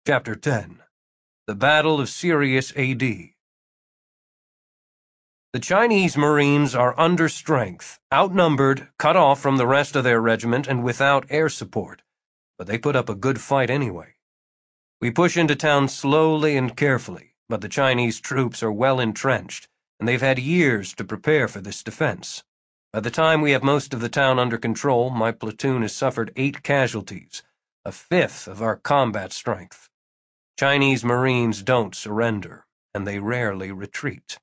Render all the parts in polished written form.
Chapter 10. The Battle of Sirius A.D. The Chinese Marines are under strength, outnumbered, cut off from the rest of their regiment, and without air support, but they put up a good fight anyway. We push into town slowly and carefully, but the Chinese troops are well entrenched, and they've had years to prepare for this defense. By the time we have most of the town under control, my platoon has suffered 8 casualties, a fifth of our combat strength. Chinese Marines don't surrender, and they rarely retreat.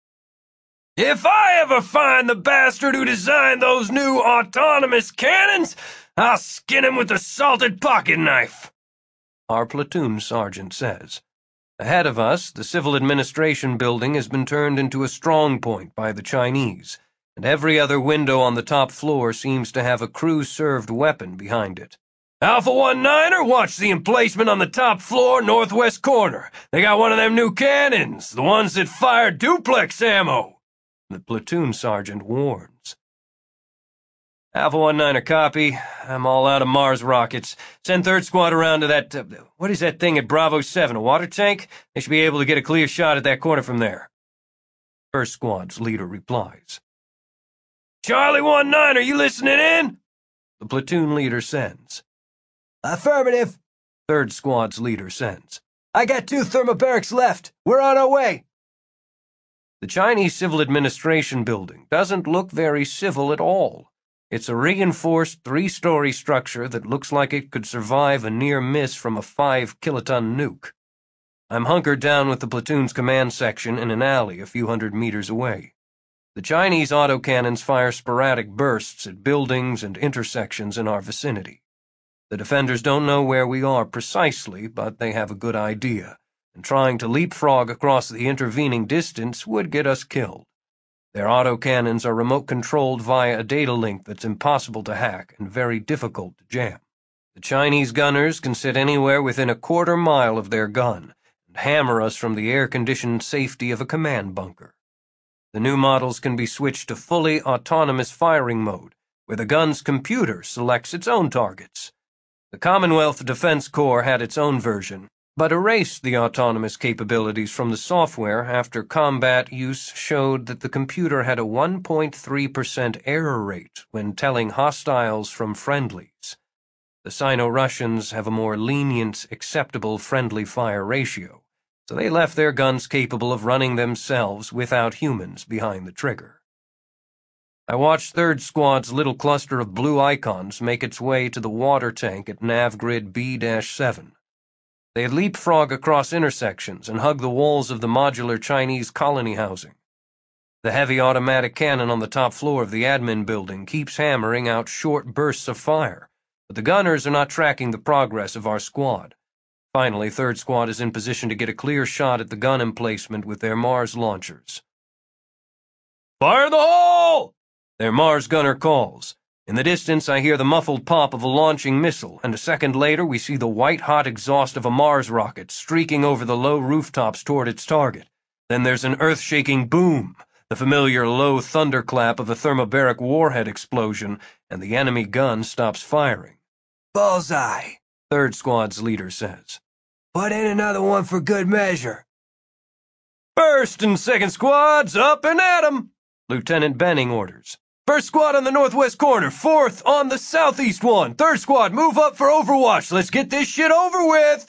If I ever find the bastard who designed those new autonomous cannons, I'll skin him with a salted pocket knife, our platoon sergeant says. Ahead of us, the Civil Administration building has been turned into a strong point by the Chinese, and every other window on the top floor seems to have a crew-served weapon behind it. Alpha 19er, watch the emplacement on the top floor, northwest corner. They got one of them new cannons, the ones that fire duplex ammo, the platoon sergeant warns. Alpha 19er copy. I'm all out of Mars rockets. Send 3rd Squad around to that, what is that thing at Bravo 7, a water tank? They should be able to get a clear shot at that corner from there. 1st Squad's leader replies. Charlie 19, are you listening in? The platoon leader sends. Affirmative. 3rd Squad's leader sends. I got 2 thermobarics left. We're on our way. The Chinese Civil Administration building doesn't look very civil at all. It's a reinforced 3-story structure that looks like it could survive a near miss from a 5-kiloton nuke. I'm hunkered down with the platoon's command section in an alley a few hundred meters away. The Chinese autocannons fire sporadic bursts at buildings and intersections in our vicinity. The defenders don't know where we are precisely, but they have a good idea, and trying to leapfrog across the intervening distance would get us killed. Their autocannons are remote-controlled via a data link that's impossible to hack and very difficult to jam. The Chinese gunners can sit anywhere within a quarter mile of their gun and hammer us from the air-conditioned safety of a command bunker. The new models can be switched to fully autonomous firing mode, where the gun's computer selects its own targets. The Commonwealth Defense Corps had its own version, but erased the autonomous capabilities from the software after combat use showed that the computer had a 1.3% error rate when telling hostiles from friendlies. The Sino-Russians have a more lenient, acceptable friendly fire ratio, so they left their guns capable of running themselves without humans behind the trigger. I watched 3rd Squad's little cluster of blue icons make its way to the water tank at Navgrid B-7. They leapfrog across intersections and hug the walls of the modular Chinese colony housing. The heavy automatic cannon on the top floor of the admin building keeps hammering out short bursts of fire, but the gunners are not tracking the progress of our squad. Finally, 3rd Squad is in position to get a clear shot at the gun emplacement with their Mars launchers. Fire the hole! Their Mars gunner calls. In the distance, I hear the muffled pop of a launching missile, and a second later we see the white-hot exhaust of a Mars rocket streaking over the low rooftops toward its target. Then there's an earth-shaking boom, the familiar low thunderclap of a thermobaric warhead explosion, and the enemy gun stops firing. Bullseye, 3rd Squad's leader says. Put in another one for good measure. 1st and 2nd Squads, up and at 'em, Lieutenant Benning orders. 1st Squad on the northwest corner, 4th on the southeast one. 3rd Squad, move up for overwatch. Let's get this shit over with.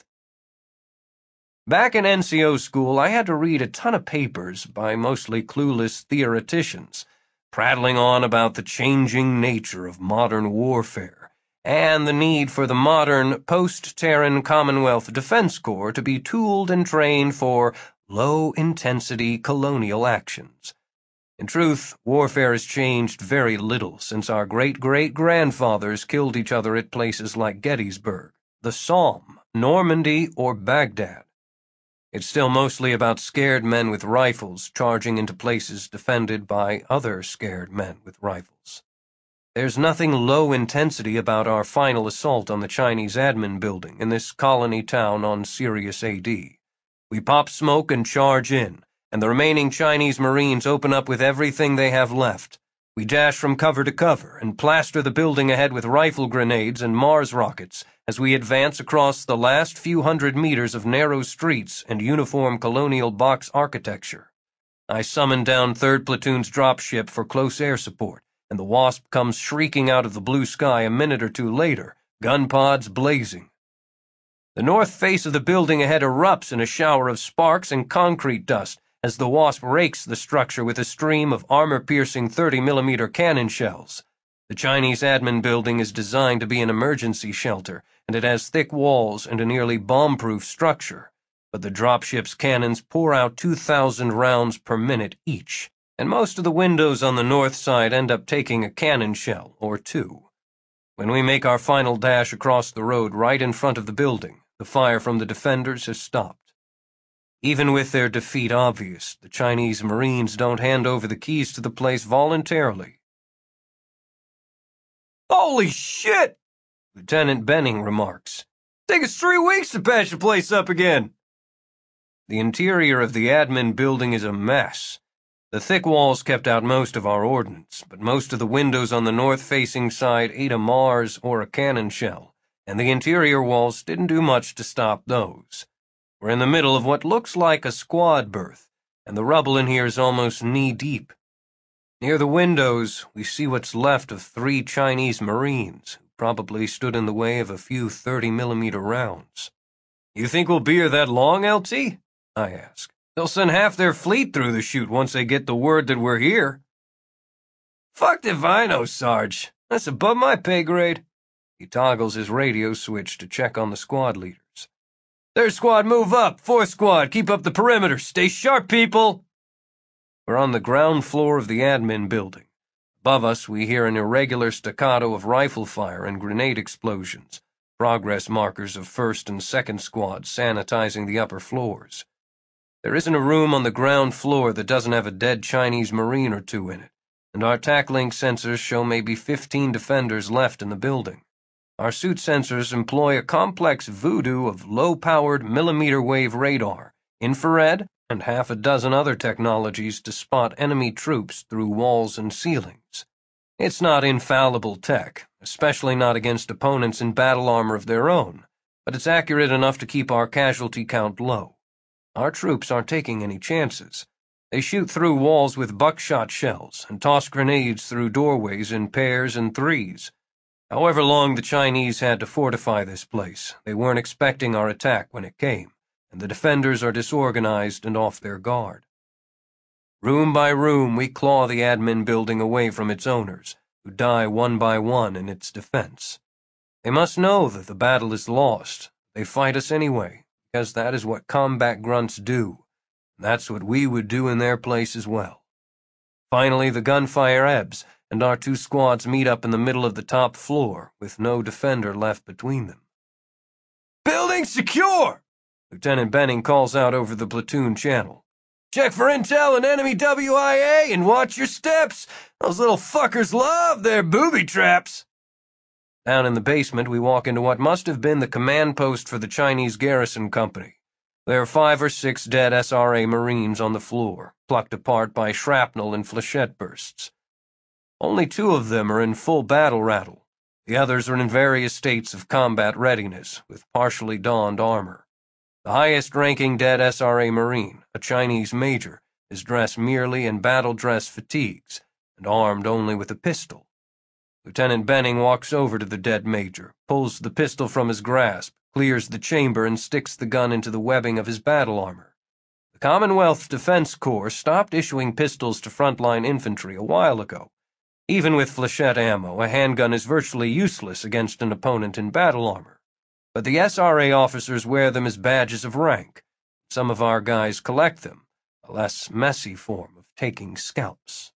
Back in NCO school, I had to read a ton of papers by mostly clueless theoreticians, prattling on about the changing nature of modern warfare and the need for the modern post-Terran Commonwealth Defense Corps to be tooled and trained for low-intensity colonial actions. In truth, warfare has changed very little since our great-great-grandfathers killed each other at places like Gettysburg, the Somme, Normandy, or Baghdad. It's still mostly about scared men with rifles charging into places defended by other scared men with rifles. There's nothing low-intensity about our final assault on the Chinese admin building in this colony town on Sirius A.D. We pop smoke and charge in, and the remaining Chinese Marines open up with everything they have left. We dash from cover to cover and plaster the building ahead with rifle grenades and Mars rockets as we advance across the last few hundred meters of narrow streets and uniform colonial box architecture. I summon down 3rd Platoon's dropship for close air support, and the Wasp comes shrieking out of the blue sky a minute or two later, gun pods blazing. The north face of the building ahead erupts in a shower of sparks and concrete dust as the Wasp rakes the structure with a stream of armor-piercing 30mm cannon shells. The Chinese admin building is designed to be an emergency shelter, and it has thick walls and a nearly bomb-proof structure. But the dropship's cannons pour out 2,000 rounds per minute each, and most of the windows on the north side end up taking a cannon shell or two. When we make our final dash across the road right in front of the building, the fire from the defenders has stopped. Even with their defeat obvious, the Chinese Marines don't hand over the keys to the place voluntarily. Holy shit! Lieutenant Benning remarks. Take us 3 weeks to patch the place up again. The interior of the admin building is a mess. The thick walls kept out most of our ordnance, but most of the windows on the north-facing side ate a Mars or a cannon shell, and the interior walls didn't do much to stop those. We're in the middle of what looks like a squad berth, and the rubble in here is almost knee-deep. Near the windows, we see what's left of 3 Chinese Marines, who probably stood in the way of a few 30mm rounds. You think we'll be here that long, LT? I ask. They'll send half their fleet through the chute once they get the word that we're here. Fucked if I know, Sarge. That's above my pay grade. He toggles his radio switch to check on the squad leaders. 3rd squad, move up. 4th squad, keep up the perimeter. Stay sharp, people. We're on the ground floor of the admin building. Above us, we hear an irregular staccato of rifle fire and grenade explosions, progress markers of 1st and 2nd squads sanitizing the upper floors. There isn't a room on the ground floor that doesn't have a dead Chinese Marine or 2 in it, and our TAC-Link sensors show maybe 15 defenders left in the building. Our suit sensors employ a complex voodoo of low-powered millimeter-wave radar, infrared, and half a dozen other technologies to spot enemy troops through walls and ceilings. It's not infallible tech, especially not against opponents in battle armor of their own, but it's accurate enough to keep our casualty count low. Our troops aren't taking any chances. They shoot through walls with buckshot shells and toss grenades through doorways in pairs and threes. However long the Chinese had to fortify this place, they weren't expecting our attack when it came, and the defenders are disorganized and off their guard. Room by room, we claw the admin building away from its owners, who die one by one in its defense. They must know that the battle is lost. They fight us anyway, because that is what combat grunts do, and that's what we would do in their place as well. Finally, the gunfire ebbs, and our 2 squads meet up in the middle of the top floor, with no defender left between them. Building secure! Lieutenant Benning calls out over the platoon channel. Check for intel and enemy WIA and watch your steps. Those little fuckers love their booby traps. Down in the basement, we walk into what must have been the command post for the Chinese garrison company. There are 5 or 6 dead SRA Marines on the floor, plucked apart by shrapnel and flechette bursts. Only 2 of them are in full battle rattle. The others are in various states of combat readiness, with partially donned armor. The highest-ranking dead SRA Marine, a Chinese major, is dressed merely in battle-dress fatigues and armed only with a pistol. Lieutenant Benning walks over to the dead major, pulls the pistol from his grasp, clears the chamber, and sticks the gun into the webbing of his battle armor. The Commonwealth Defense Corps stopped issuing pistols to frontline infantry a while ago. Even with flechette ammo, a handgun is virtually useless against an opponent in battle armor. But the SRA officers wear them as badges of rank. Some of our guys collect them, a less messy form of taking scalps.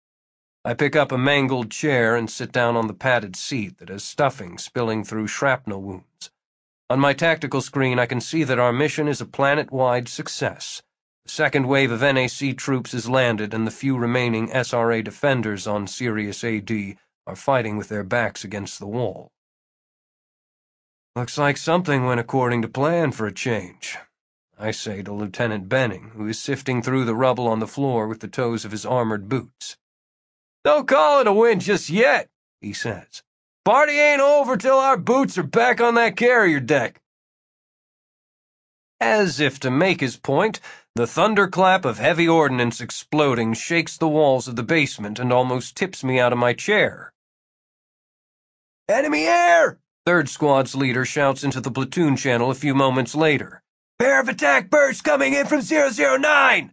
I pick up a mangled chair and sit down on the padded seat that has stuffing spilling through shrapnel wounds. On my tactical screen, I can see that our mission is a planet-wide success. The second wave of NAC troops has landed, and the few remaining SRA defenders on Sirius AD are fighting with their backs against the wall. Looks like something went according to plan for a change, I say to Lieutenant Benning, who is sifting through the rubble on the floor with the toes of his armored boots. Don't call it a win just yet, he says. Party ain't over till our boots are back on that carrier deck. As if to make his point, the thunderclap of heavy ordnance exploding shakes the walls of the basement and almost tips me out of my chair. Enemy air! Third Squad's leader shouts into the platoon channel a few moments later. Pair of attack birds coming in from 009!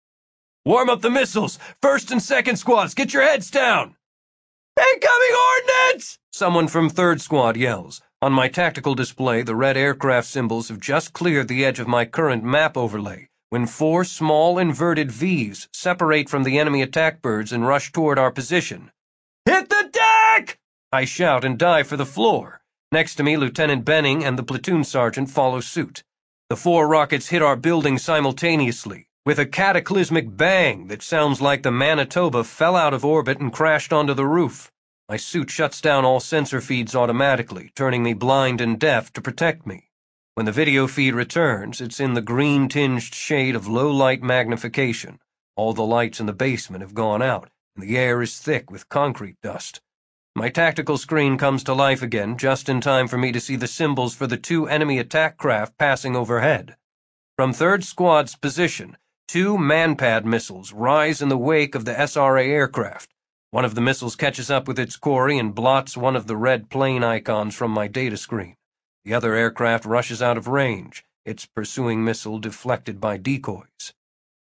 Warm up the missiles! First and second squads, get your heads down! Incoming ordnance! Someone from Third Squad yells. On my tactical display, the red aircraft symbols have just cleared the edge of my current map overlay, when 4 small inverted V's separate from the enemy attack birds and rush toward our position. Hit the deck! I shout and dive for the floor. Next to me, Lieutenant Benning and the platoon sergeant follow suit. The 4 rockets hit our building simultaneously, with a cataclysmic bang that sounds like the Manitoba fell out of orbit and crashed onto the roof. My suit shuts down all sensor feeds automatically, turning me blind and deaf to protect me. When the video feed returns, it's in the green-tinged shade of low-light magnification. All the lights in the basement have gone out, and the air is thick with concrete dust. My tactical screen comes to life again, just in time for me to see the symbols for the 2 enemy attack craft passing overhead. From Third Squad's position, 2 Manpad missiles rise in the wake of the SRA aircraft. One of the missiles catches up with its quarry and blots one of the red plane icons from my data screen. The other aircraft rushes out of range, its pursuing missile deflected by decoys.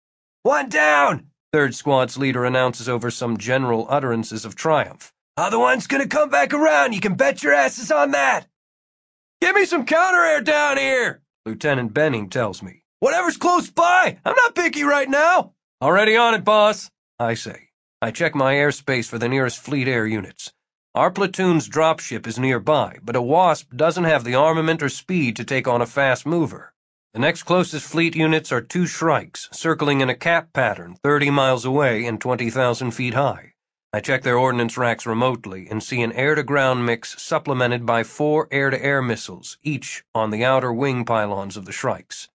One down! Third Squad's leader announces over some general utterances of triumph. Other one's gonna come back around, you can bet your asses on that! Give me some counter-air down here, Lieutenant Benning tells me. Whatever's close by, I'm not picky right now. Already on it, boss, I say. I check my airspace for the nearest fleet air units. Our platoon's dropship is nearby, but a Wasp doesn't have the armament or speed to take on a fast mover. The next closest fleet units are 2 Shrikes, circling in a cap pattern 30 miles away and 20,000 feet high. I check their ordnance racks remotely and see an air-to-ground mix supplemented by 4 air-to-air missiles, each on the outer wing pylons of the Shrikes.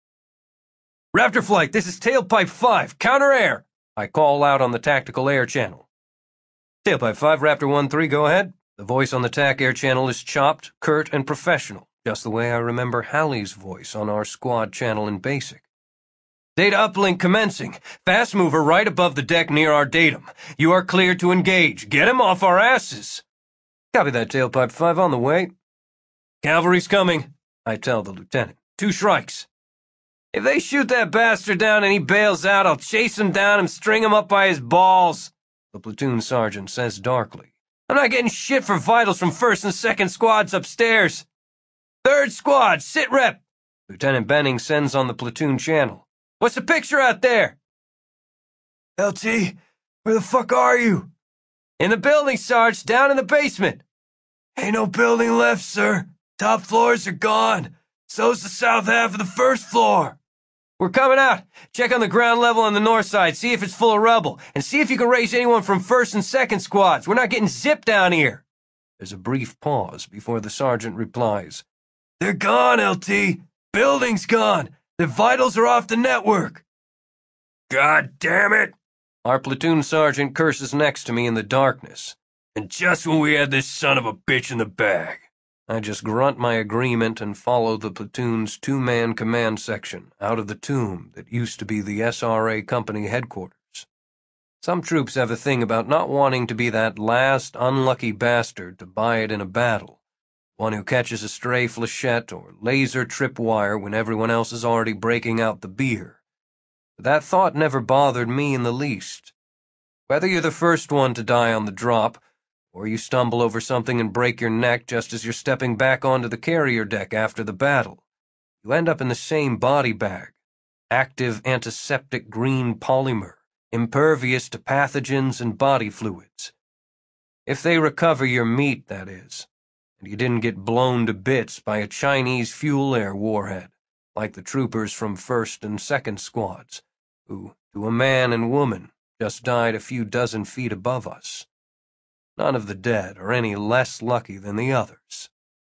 Raptor Flight, this is Tailpipe 5, counter-air! I call out on the tactical air channel. Tailpipe 5, Raptor 1-3, go ahead. The voice on the TAC air channel is chopped, curt, and professional, just the way I remember Hallie's voice on our squad channel in BASIC. Data uplink commencing. Fast mover right above the deck near our datum. You are cleared to engage. Get him off our asses. Copy that, Tailpipe 5, on the way. Cavalry's coming, I tell the lieutenant. 2 Shrikes. If they shoot that bastard down and he bails out, I'll chase him down and string him up by his balls, the platoon sergeant says darkly. I'm not getting shit for vitals from 1st and 2nd squads upstairs. 3rd Squad, sit rep. Lieutenant Benning sends on the platoon channel. What's the picture out there? LT, where the fuck are you? In the building, Sarge, down in the basement. Ain't no building left, sir. Top floors are gone. So's the south half of the 1st floor. We're coming out. Check on the ground level on the north side, see if it's full of rubble, and see if you can raise anyone from 1st and 2nd squads. We're not getting zipped down here. There's a brief pause before the sergeant replies. They're gone, LT. Building's gone. Their vitals are off the network. God damn it! Our platoon sergeant curses next to me in the darkness. And just when we had this son of a bitch in the bag. I just grunt my agreement and follow the platoon's 2-man command section out of the tomb that used to be the SRA company headquarters. Some troops have a thing about not wanting to be that last unlucky bastard to buy it in a battle, one who catches a stray flechette or laser tripwire when everyone else is already breaking out the beer. But that thought never bothered me in the least. Whether you're the first one to die on the drop, or you stumble over something and break your neck just as you're stepping back onto the carrier deck after the battle, you end up in the same body bag, active antiseptic green polymer, impervious to pathogens and body fluids. If they recover your meat, that is, and you didn't get blown to bits by a Chinese fuel air warhead, like the troopers from 1st and 2nd squads, who, to a man and woman, just died a few dozen feet above us. None of the dead are any less lucky than the others.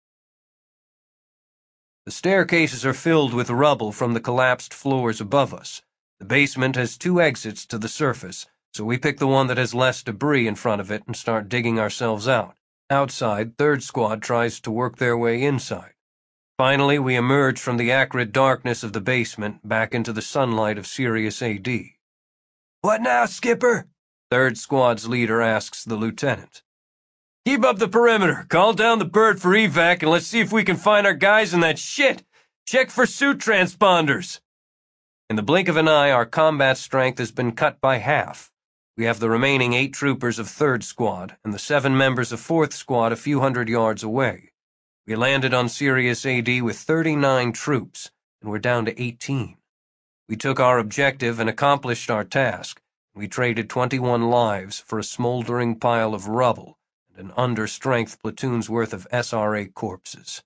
The staircases are filled with rubble from the collapsed floors above us. The basement has 2 exits to the surface, so we pick the one that has less debris in front of it and start digging ourselves out. Outside, 3rd Squad tries to work their way inside. Finally, we emerge from the acrid darkness of the basement back into the sunlight of Sirius AD. What now, Skipper? 3rd Squad's leader asks the lieutenant. Keep up the perimeter, call down the bird for evac, and let's see if we can find our guys in that shit. Check for suit transponders. In the blink of an eye, our combat strength has been cut by half. We have the remaining 8 troopers of 3rd Squad and the 7 members of 4th Squad a few hundred yards away. We landed on Sirius AD with 39 troops, and we're down to 18. We took our objective and accomplished our task. We traded 21 lives for a smoldering pile of rubble and an under-strength platoon's worth of SRA corpses.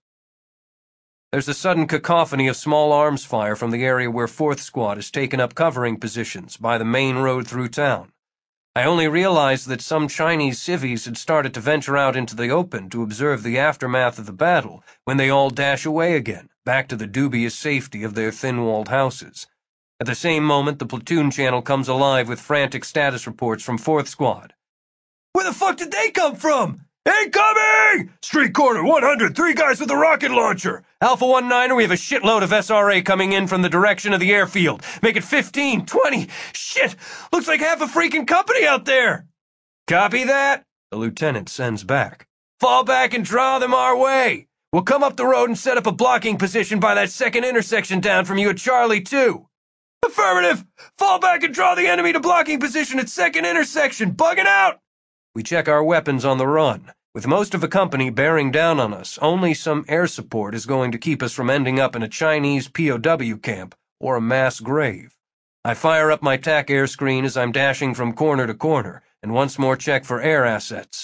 There's a sudden cacophony of small arms fire from the area where 4th Squad has taken up covering positions by the main road through town. I only realized that some Chinese civvies had started to venture out into the open to observe the aftermath of the battle when they all dash away again, back to the dubious safety of their thin-walled houses. At the same moment, the platoon channel comes alive with frantic status reports from 4th Squad. Where the fuck did they come from? Incoming! Street corner, 100, 3 guys with a rocket launcher. Alpha 19er, we have a shitload of SRA coming in from the direction of the airfield. Make it 15, 20. Shit! Looks like half a freaking company out there. Copy that, the lieutenant sends back. Fall back and draw them our way. We'll come up the road and set up a blocking position by that second intersection down from you at Charlie 2. Affirmative! Fall back and draw the enemy to blocking position at second intersection. Bugging out! We check our weapons on the run. With most of the company bearing down on us, only some air support is going to keep us from ending up in a Chinese POW camp or a mass grave. I fire up my TAC air screen as I'm dashing from corner to corner, and once more check for air assets.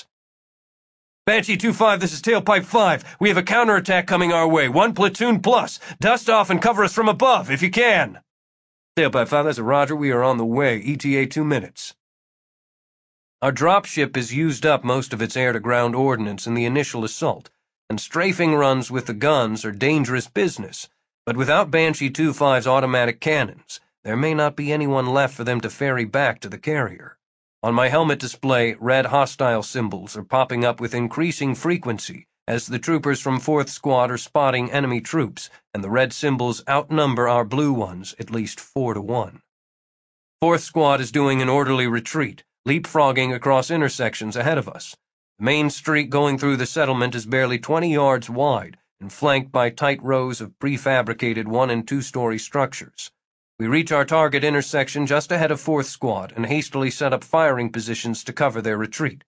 Banshee 2-5, this is Tailpipe 5. We have a counterattack coming our way. 1 platoon plus. Dust off and cover us from above, if you can. Tailpipe 5, that's a Roger. We are on the way. ETA 2 minutes. Our dropship has used up most of its air-to-ground ordnance in the initial assault, and strafing runs with the guns are dangerous business, but without Banshee 2-5's automatic cannons, there may not be anyone left for them to ferry back to the carrier. On my helmet display, red hostile symbols are popping up with increasing frequency as the troopers from 4th Squad are spotting enemy troops, and the red symbols outnumber our blue ones at least 4-1. 4th Squad is doing an orderly retreat, leapfrogging across intersections ahead of us. The main street going through the settlement is barely 20 yards wide and flanked by tight rows of prefabricated 1- and 2-story structures. We reach our target intersection just ahead of 4th Squad and hastily set up firing positions to cover their retreat.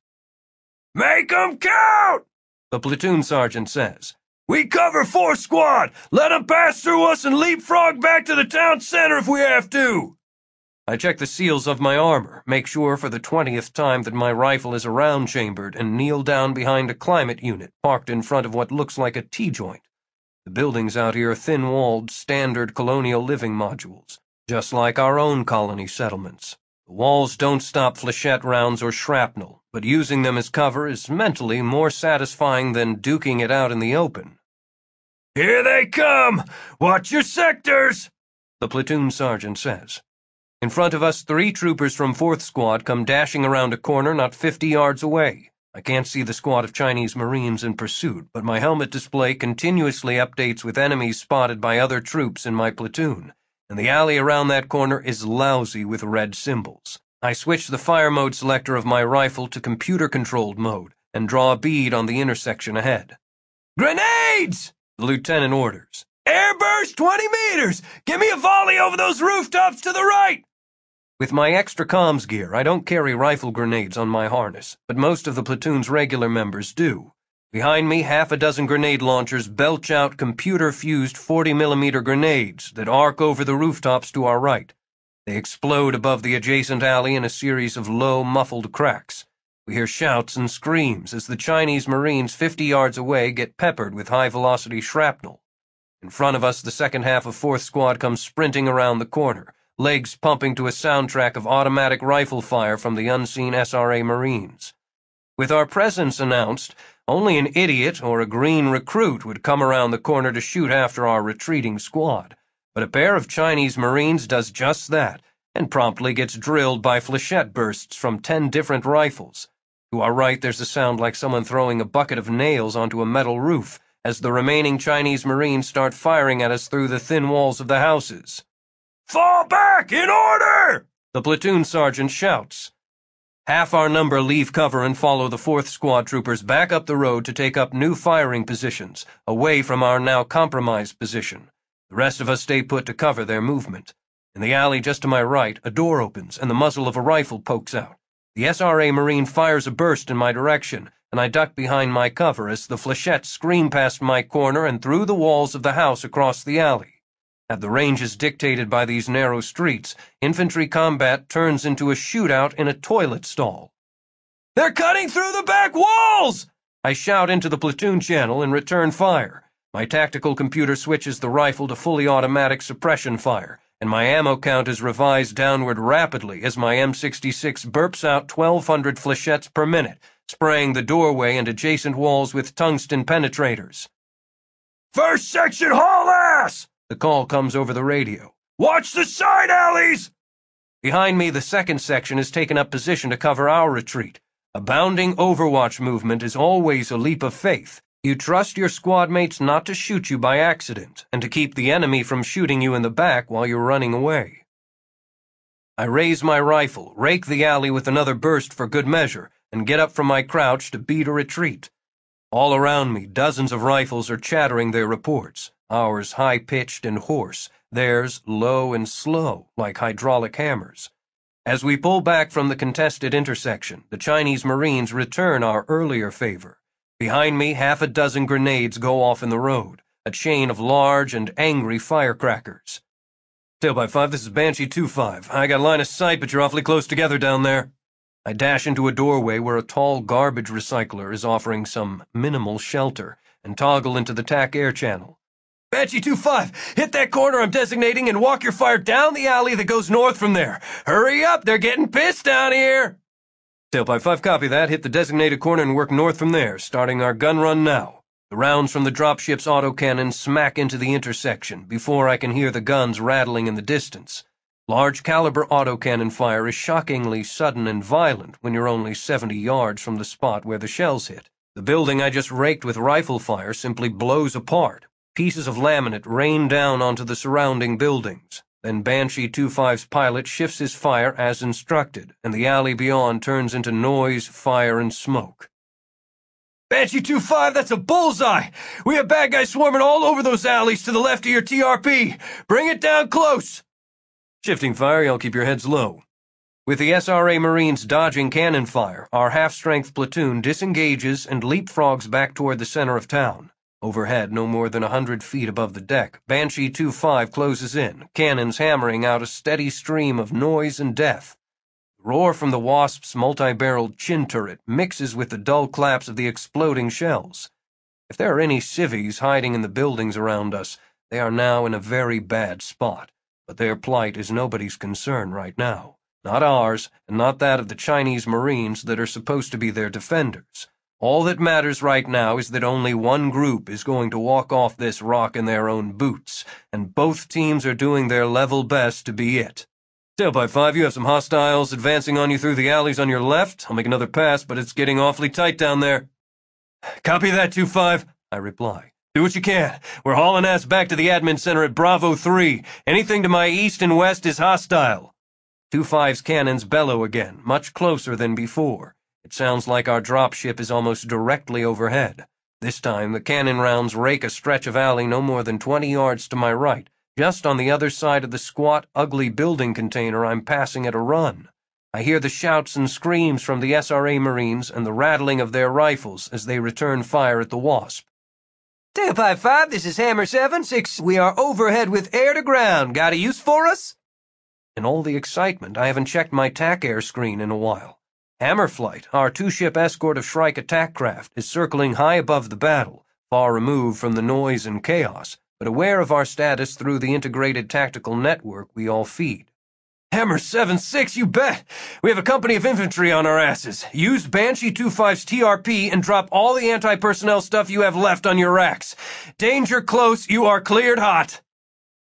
Make 'em count! The platoon sergeant says. We cover 4th Squad! Let 'em pass through us and leapfrog back to the town center if we have to! I check the seals of my armor, make sure for the 20th time that my rifle is round-chambered, and kneel down behind a climate unit parked in front of what looks like a T-joint. The buildings out here are thin-walled, standard colonial living modules, just like our own colony settlements. The walls don't stop flechette rounds or shrapnel, but using them as cover is mentally more satisfying than duking it out in the open. Here they come! Watch your sectors! The platoon sergeant says. In front of us, 3 troopers from 4th Squad come dashing around a corner not 50 yards away. I can't see the squad of Chinese Marines in pursuit, but my helmet display continuously updates with enemies spotted by other troops in my platoon, and the alley around that corner is lousy with red symbols. I switch the fire mode selector of my rifle to computer-controlled mode and draw a bead on the intersection ahead. Grenades! The lieutenant orders. Airburst 20 meters! Give me a volley over those rooftops to the right! With my extra comms gear, I don't carry rifle grenades on my harness, but most of the platoon's regular members do. Behind me, half a dozen grenade launchers belch out computer-fused 40mm grenades that arc over the rooftops to our right. They explode above the adjacent alley in a series of low, muffled cracks. We hear shouts and screams as the Chinese Marines 50 yards away get peppered with high-velocity shrapnel. In front of us, the second half of 4th Squad comes sprinting around the corner, legs pumping to a soundtrack of automatic rifle fire from the unseen SRA Marines. With our presence announced, only an idiot or a green recruit would come around the corner to shoot after our retreating squad, but a pair of Chinese Marines does just that, and promptly gets drilled by flechette bursts from 10 different rifles. To our right, there's a sound like someone throwing a bucket of nails onto a metal roof as the remaining Chinese Marines start firing at us through the thin walls of the houses. Fall back, in order! The platoon sergeant shouts. Half our number leave cover and follow the 4th Squad troopers back up the road to take up new firing positions, away from our now compromised position. The rest of us stay put to cover their movement. In the alley just to my right, a door opens and the muzzle of a rifle pokes out. The SRA Marine fires a burst in my direction, and I duck behind my cover as the flechettes scream past my corner and through the walls of the house across the alley. At the ranges dictated by these narrow streets, infantry combat turns into a shootout in a toilet stall. They're cutting through the back walls! I shout into the platoon channel and return fire. My tactical computer switches the rifle to fully automatic suppression fire, and my ammo count is revised downward rapidly as my M66 burps out 1,200 flechettes per minute, spraying the doorway and adjacent walls with tungsten penetrators. First section, haul ass! The call comes over the radio. Watch the side alleys! Behind me, the 2nd section has taken up position to cover our retreat. A bounding overwatch movement is always a leap of faith. You trust your squad mates not to shoot you by accident, and to keep the enemy from shooting you in the back while you're running away. I raise my rifle, rake the alley with another burst for good measure, and get up from my crouch to beat a retreat. All around me, dozens of rifles are chattering their reports, ours high-pitched and hoarse, theirs low and slow, like hydraulic hammers. As we pull back from the contested intersection, the Chinese Marines return our earlier favor. Behind me, half a dozen grenades go off in the road, a chain of large and angry firecrackers. Tailpipe 5, this is Banshee 2-5. I got line of sight, but you're awfully close together down there. I dash into a doorway where a tall garbage recycler is offering some minimal shelter, and toggle into the TAC air channel. Banshee 2-5, hit that corner I'm designating and walk your fire down the alley that goes north from there. Hurry up, they're getting pissed down here. Tailpipe 5, copy that. Hit the designated corner and work north from there, starting our gun run now. The rounds from the dropship's autocannon smack into the intersection before I can hear the guns rattling in the distance. Large-caliber autocannon fire is shockingly sudden and violent when you're only 70 yards from the spot where the shells hit. The building I just raked with rifle fire simply blows apart. Pieces of laminate rain down onto the surrounding buildings. Then Banshee 2-5's pilot shifts his fire as instructed, and the alley beyond turns into noise, fire, and smoke. Banshee 2-5, that's a bullseye! We have bad guys swarming all over those alleys to the left of your TRP. Bring it down close! Shifting fire, y'all keep your heads low. With the SRA Marines dodging cannon fire, our half-strength platoon disengages and leapfrogs back toward the center of town. Overhead, no more than 100 feet above the deck, Banshee 2-5 closes in, cannons hammering out a steady stream of noise and death. The roar from the Wasp's multi-barreled chin turret mixes with the dull claps of the exploding shells. If there are any civvies hiding in the buildings around us, they are now in a very bad spot, but their plight is nobody's concern right now. Not ours, and not that of the Chinese Marines that are supposed to be their defenders. All that matters right now is that only one group is going to walk off this rock in their own boots, and both teams are doing their level best to be it. Tailpipe 5, you have some hostiles advancing on you through the alleys on your left. I'll make another pass, but it's getting awfully tight down there. Copy that, 2-5, I reply. Do what you can. We're hauling ass back to the admin center at Bravo 3. Anything to my east and west is hostile. 2-5's cannons bellow again, much closer than before. It sounds like our dropship is almost directly overhead. This time, the cannon rounds rake a stretch of alley no more than 20 yards to my right, just on the other side of the squat, ugly building container I'm passing at a run. I hear the shouts and screams from the SRA Marines and the rattling of their rifles as they return fire at the Wasp. Tailpipe 5, this is Hammer 7-6. We are overhead with air to ground. Got a use for us? In all the excitement, I haven't checked my TAC air screen in a while. Hammerflight, our two-ship escort of Shrike attack craft, is circling high above the battle, far removed from the noise and chaos, but aware of our status through the integrated tactical network we all feed. Hammer 7-6, you bet! We have a company of infantry on our asses. Use Banshee 2-5's TRP and drop all the anti-personnel stuff you have left on your racks. Danger close, you are cleared hot.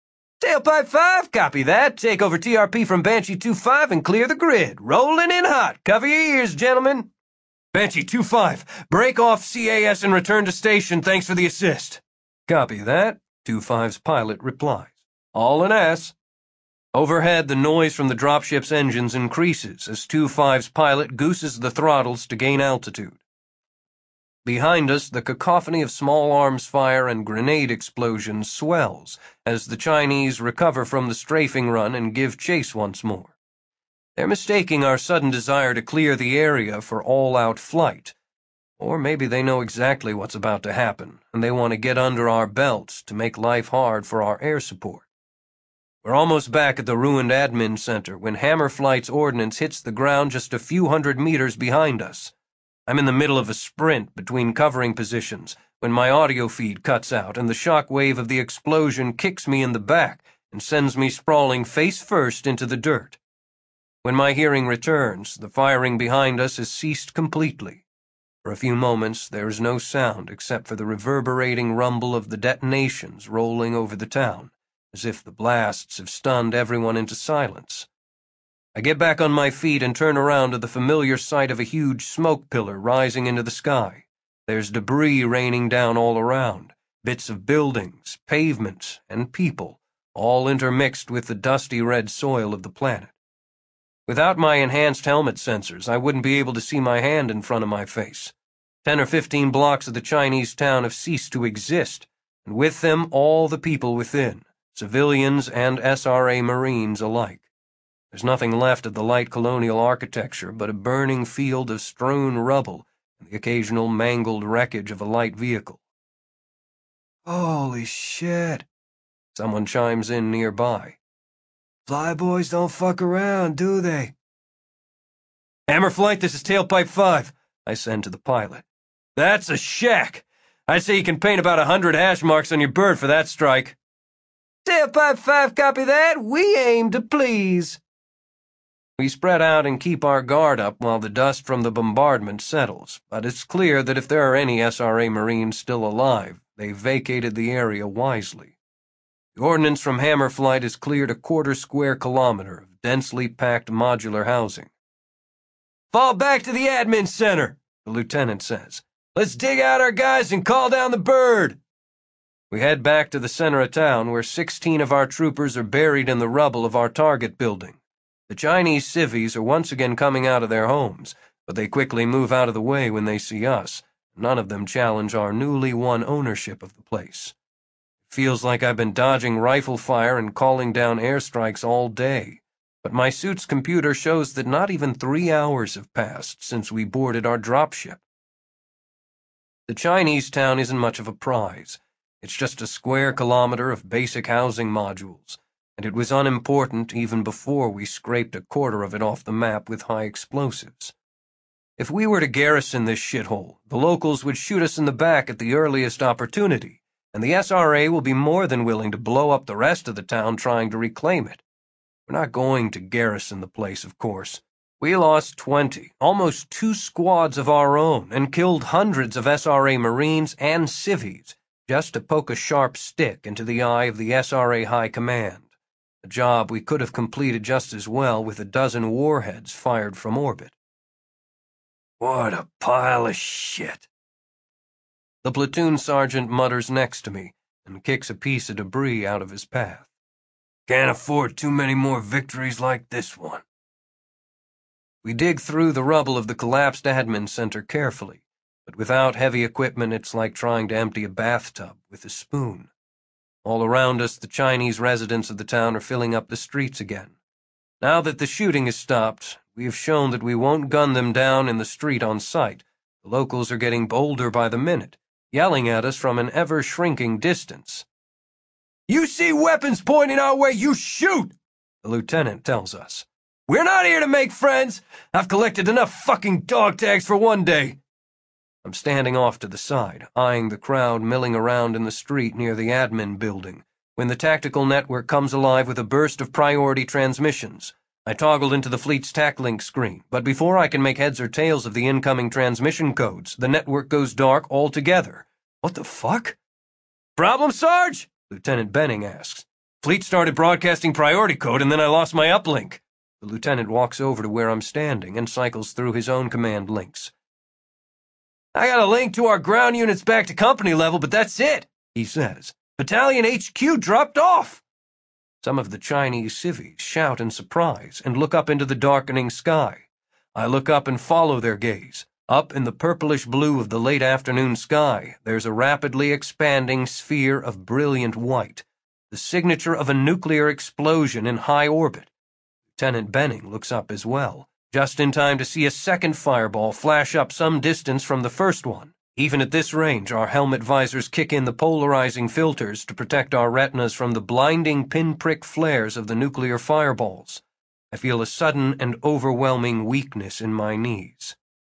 Tailpipe 5, copy that. Take over TRP from Banshee 2-5 and clear the grid. Rolling in hot. Cover your ears, gentlemen. Banshee 2-5, break off CAS and return to station. Thanks for the assist. Copy that. 2-5's pilot replies. All an ass. Overhead, the noise from the dropship's engines increases as 2-5's pilot gooses the throttles to gain altitude. Behind us, the cacophony of small arms fire and grenade explosions swells as the Chinese recover from the strafing run and give chase once more. They're mistaking our sudden desire to clear the area for all-out flight. Or maybe they know exactly what's about to happen, and they want to get under our belts to make life hard for our air support. We're almost back at the ruined admin center when Hammer Flight's ordnance hits the ground just a few hundred meters behind us. I'm in the middle of a sprint between covering positions when my audio feed cuts out and the shock wave of the explosion kicks me in the back and sends me sprawling face first into the dirt. When my hearing returns, the firing behind us has ceased completely. For a few moments, there is no sound except for the reverberating rumble of the detonations rolling over the town, as if the blasts have stunned everyone into silence. I get back on my feet and turn around to the familiar sight of a huge smoke pillar rising into the sky. There's debris raining down all around, bits of buildings, pavement, and people, all intermixed with the dusty red soil of the planet. Without my enhanced helmet sensors, I wouldn't be able to see my hand in front of my face. 10 or 15 blocks of the Chinese town have ceased to exist, and with them all the people within, civilians and SRA Marines alike. There's nothing left of the light colonial architecture but a burning field of strewn rubble and the occasional mangled wreckage of a light vehicle. Holy shit, Someone chimes in nearby. Flyboys don't fuck around, do they? Hammer Flight, this is Tailpipe 5, I send to the pilot. That's a shack. I'd say you can paint about 100 hash marks on your bird for that strike. Tailpipe 5, copy that. We aim to please. We spread out and keep our guard up while the dust from the bombardment settles, but it's clear that if there are any SRA Marines still alive, they vacated the area wisely. The ordnance from Hammer Flight has cleared a quarter-square kilometer of densely packed modular housing. Fall back to the admin center, the lieutenant says. Let's dig out our guys and call down the bird. We head back to the center of town where 16 of our troopers are buried in the rubble of our target building. The Chinese civvies are once again coming out of their homes, but they quickly move out of the way when they see us. None of them challenge our newly won ownership of the place. It feels like I've been dodging rifle fire and calling down airstrikes all day, but my suit's computer shows that not even 3 hours have passed since we boarded our dropship. The Chinese town isn't much of a prize. It's just a square kilometer of basic housing modules, and it was unimportant even before we scraped a quarter of it off the map with high explosives. If we were to garrison this shithole, the locals would shoot us in the back at the earliest opportunity, and the SRA will be more than willing to blow up the rest of the town trying to reclaim it. We're not going to garrison the place, of course. We lost 20, almost 2 squads of our own, and killed hundreds of SRA Marines and civvies, just to poke a sharp stick into the eye of the SRA High Command. A job we could have completed just as well with a dozen warheads fired from orbit. What a pile of shit. The platoon sergeant mutters next to me and kicks a piece of debris out of his path. Can't afford too many more victories like this one. We dig through the rubble of the collapsed admin center carefully, but without heavy equipment it's like trying to empty a bathtub with a spoon. All around us, the Chinese residents of the town are filling up the streets again. Now that the shooting has stopped, we have shown that we won't gun them down in the street on sight. The locals are getting bolder by the minute, yelling at us from an ever-shrinking distance. You see weapons pointing our way, you shoot, the lieutenant tells us. We're not here to make friends. I've collected enough fucking dog tags for one day. I'm standing off to the side, eyeing the crowd milling around in the street near the admin building, when the tactical network comes alive with a burst of priority transmissions. I toggled into the fleet's TAC-Link screen, but before I can make heads or tails of the incoming transmission codes, the network goes dark altogether. What the fuck? Problem, Sarge? Lieutenant Benning asks. Fleet started broadcasting priority code, and then I lost my uplink. The lieutenant walks over to where I'm standing and cycles through his own command links. I got a link to our ground units back to company level, but that's it, he says. Battalion HQ dropped off. Some of the Chinese civvies shout in surprise and look up into the darkening sky. I look up and follow their gaze. Up in the purplish blue of the late afternoon sky, there's a rapidly expanding sphere of brilliant white, the signature of a nuclear explosion in high orbit. Lieutenant Benning looks up as well, just in time to see a second fireball flash up some distance from the first one. Even at this range, our helmet visors kick in the polarizing filters to protect our retinas from the blinding pinprick flares of the nuclear fireballs. I feel a sudden and overwhelming weakness in my knees.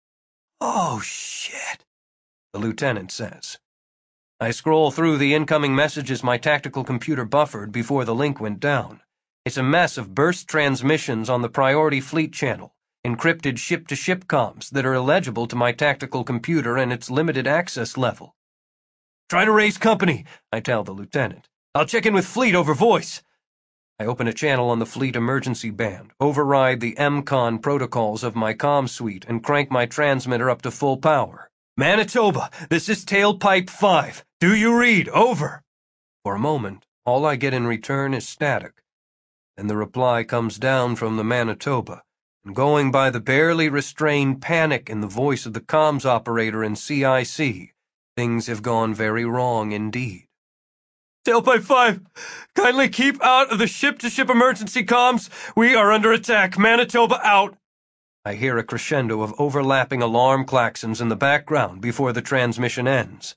"Oh, shit," the lieutenant says. I scroll through the incoming messages my tactical computer buffered before the link went down. It's a mess of burst transmissions on the priority fleet channel, encrypted ship-to-ship comms that are illegible to my tactical computer and its limited access level. "Try to raise company," I tell the lieutenant. "I'll check in with fleet over voice." I open a channel on the fleet emergency band, override the MCON protocols of my comm suite, and crank my transmitter up to full power. "Manitoba, this is Tailpipe 5. Do you read? Over." For a moment, all I get in return is static. Then the reply comes down from the Manitoba, and going by the barely restrained panic in the voice of the comms operator in CIC, things have gone very wrong indeed. "Tailpipe 5, kindly keep out of the ship-to-ship emergency comms. We are under attack. Manitoba out." I hear a crescendo of overlapping alarm klaxons in the background before the transmission ends.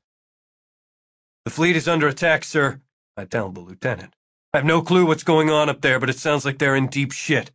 "The fleet is under attack, sir," I tell the lieutenant. "I have no clue what's going on up there, but it sounds like they're in deep shit."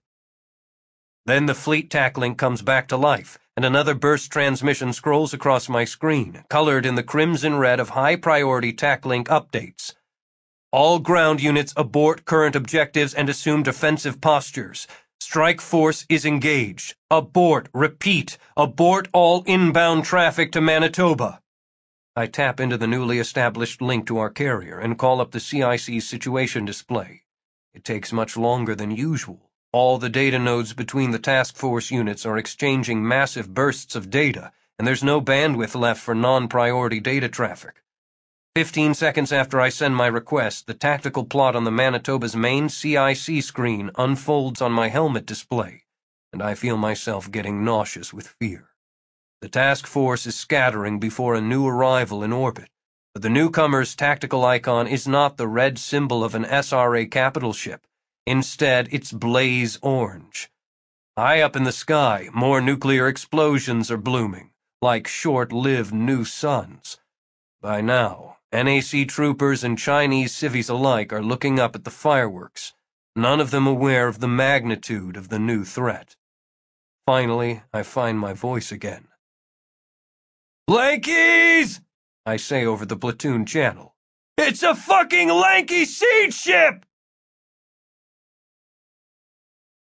Then the fleet TAC link comes back to life, and another burst transmission scrolls across my screen, colored in the crimson red of high-priority TAC link updates. "All ground units abort current objectives and assume defensive postures. Strike force is engaged. Abort, repeat, abort all inbound traffic to Manitoba." I tap into the newly established link to our carrier and call up the CIC situation display. It takes much longer than usual. All the data nodes between the task force units are exchanging massive bursts of data, and there's no bandwidth left for non-priority data traffic. 15 seconds after I send my request, the tactical plot on the Manitoba's main CIC screen unfolds on my helmet display, and I feel myself getting nauseous with fear. The task force is scattering before a new arrival in orbit, but the newcomer's tactical icon is not the red symbol of an SRA capital ship. Instead, it's blaze orange. High up in the sky, more nuclear explosions are blooming, like short-lived new suns. By now, NAC troopers and Chinese civvies alike are looking up at the fireworks, none of them aware of the magnitude of the new threat. Finally, I find my voice again. "Lankies!" I say over the platoon channel. "It's a fucking Lanky siege ship!"